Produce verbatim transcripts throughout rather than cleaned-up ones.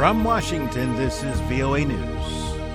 From Washington, this is V O A News.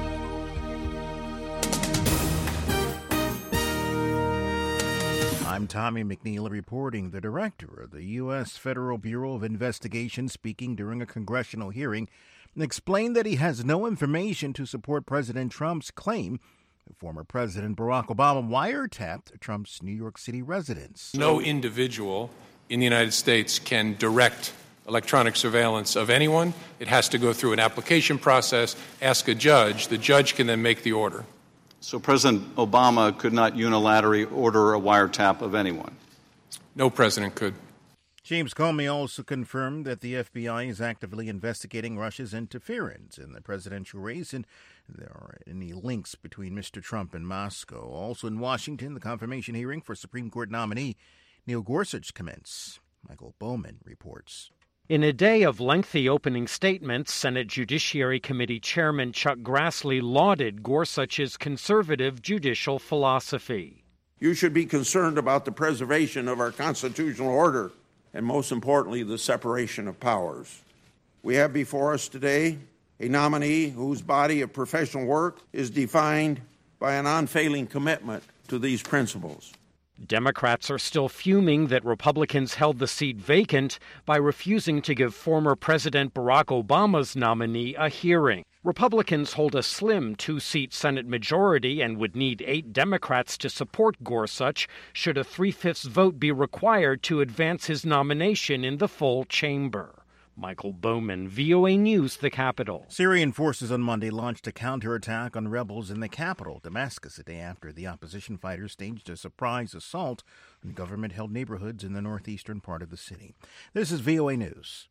I'm Tommy McNeil reporting. The director of the U S Federal Bureau of Investigation, speaking during a congressional hearing, explained that he has no information to support President Trump's claim that former President Barack Obama wiretapped Trump's New York City residence. No individual in the United States can direct electronic surveillance of anyone. It has to go through an application process, ask a judge. The judge can then make the order. So President Obama could not unilaterally order a wiretap of anyone? No president could. James Comey also confirmed that the F B I is actively investigating Russia's interference in the presidential race, and there aren't any links between Mister Trump and Moscow. Also in Washington, the confirmation hearing for Supreme Court nominee Neil Gorsuch commenced. Michael Bowman reports. In a day of lengthy opening statements, Senate Judiciary Committee Chairman Chuck Grassley lauded Gorsuch's conservative judicial philosophy. You should be concerned about the preservation of our constitutional order and, most importantly, the separation of powers. We have before us today a nominee whose body of professional work is defined by an unfailing commitment to these principles. Democrats are still fuming that Republicans held the seat vacant by refusing to give former President Barack Obama's nominee a hearing. Republicans hold a slim two-seat Senate majority and would need eight Democrats to support Gorsuch should a three-fifths vote be required to advance his nomination in the full chamber. Michael Bowman, V O A News, the capital. Syrian forces on Monday launched a counterattack on rebels in the capital, Damascus, a day after the opposition fighters staged a surprise assault on government-held neighborhoods in the northeastern part of the city. This is V O A News.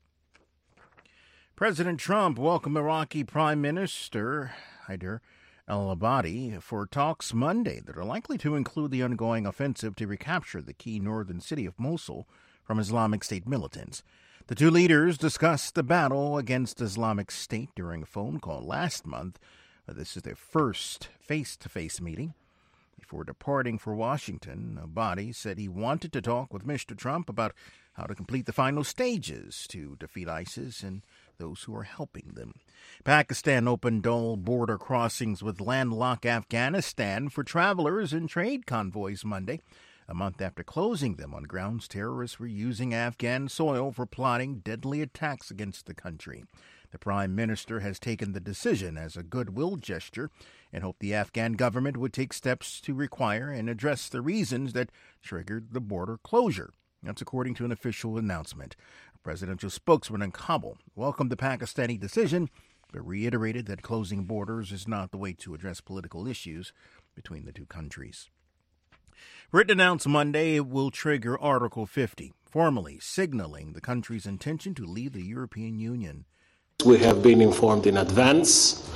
President Trump welcomed Iraqi Prime Minister Haider al-Abadi for talks Monday that are likely to include the ongoing offensive to recapture the key northern city of Mosul from Islamic State militants. The two leaders discussed the battle against Islamic State during a phone call last month. This is their first face-to-face meeting. Before departing for Washington, Abadi said he wanted to talk with Mister Trump about how to complete the final stages to defeat ISIS and those who are helping them. Pakistan opened all border crossings with landlocked Afghanistan for travelers and trade convoys Monday, a month after closing them on grounds terrorists were using Afghan soil for plotting deadly attacks against the country. The Prime Minister has taken the decision as a goodwill gesture and hoped the Afghan government would take steps to require and address the reasons that triggered the border closure. That's according to an official announcement. A presidential spokesman in Kabul welcomed the Pakistani decision, but reiterated that closing borders is not the way to address political issues between the two countries. Britain announced Monday it will trigger Article fifty, formally signaling the country's intention to leave the European Union. We have been informed in advance.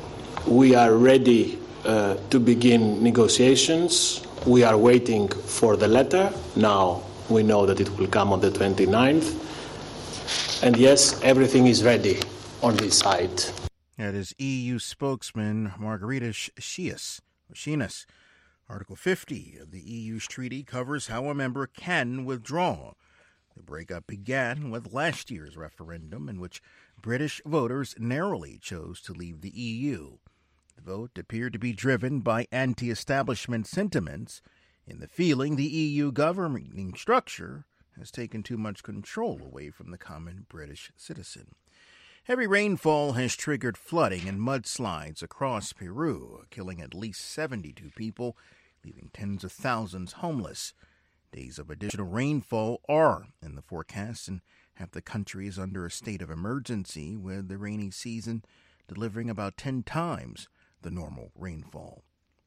We are ready uh, to begin negotiations. We are waiting for the letter. Now we know that it will come on the twenty-ninth. And yes, everything is ready on this side. That is E U spokesman Margarita Shias. Shinas. Article fifty of the E U's treaty covers how a member can withdraw. The breakup began with last year's referendum in which British voters narrowly chose to leave the E U. The vote appeared to be driven by anti-establishment sentiments in the feeling the E U governing structure has taken too much control away from the common British citizen. Heavy rainfall has triggered flooding and mudslides across Peru, killing at least seventy-two people, leaving tens of thousands homeless. Days of additional rainfall are in the forecast, and half the country is under a state of emergency, with the rainy season delivering about ten times the normal rainfall.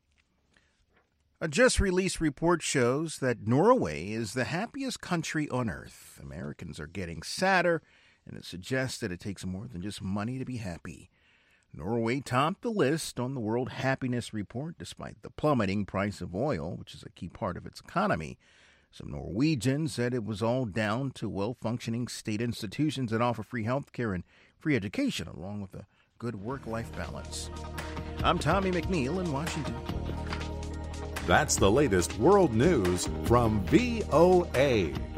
A just-released report shows that Norway is the happiest country on earth. Americans are getting sadder, and it suggests that it takes more than just money to be happy. Norway topped the list on the World Happiness Report, despite the plummeting price of oil, which is a key part of its economy. Some Norwegians said it was all down to well-functioning state institutions that offer free health care and free education, along with a good work-life balance. I'm Tommy McNeil in Washington. That's the latest world news from V O A.